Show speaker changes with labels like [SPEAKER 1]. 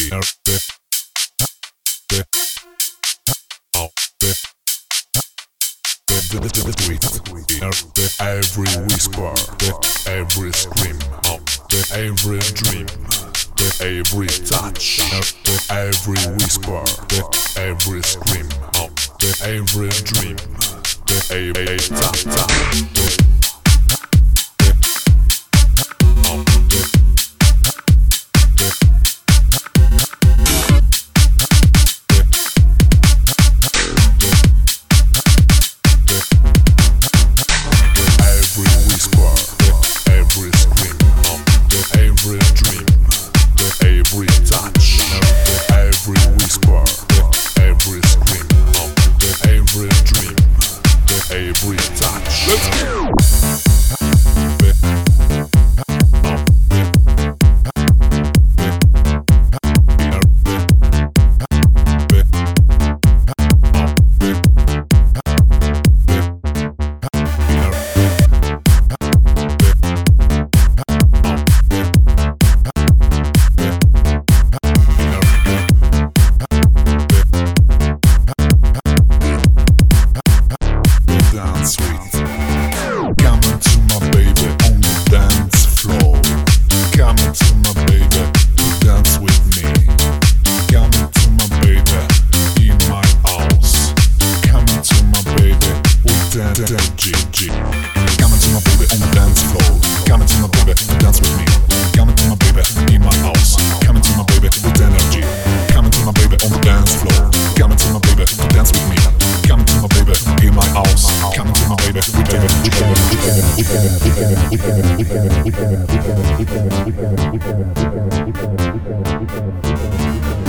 [SPEAKER 1] Every whisper, every scream, every dream, every touch, every whisper, every scream, every dream, every touch. Coming to my baby on the dance floor. Coming to my baby, dance with me. Coming to my baby in my house. Coming to my baby with energy. Coming to my baby on the dance floor. Coming to my baby to dance with me. Coming to my baby in my house. Coming to my baby with energy.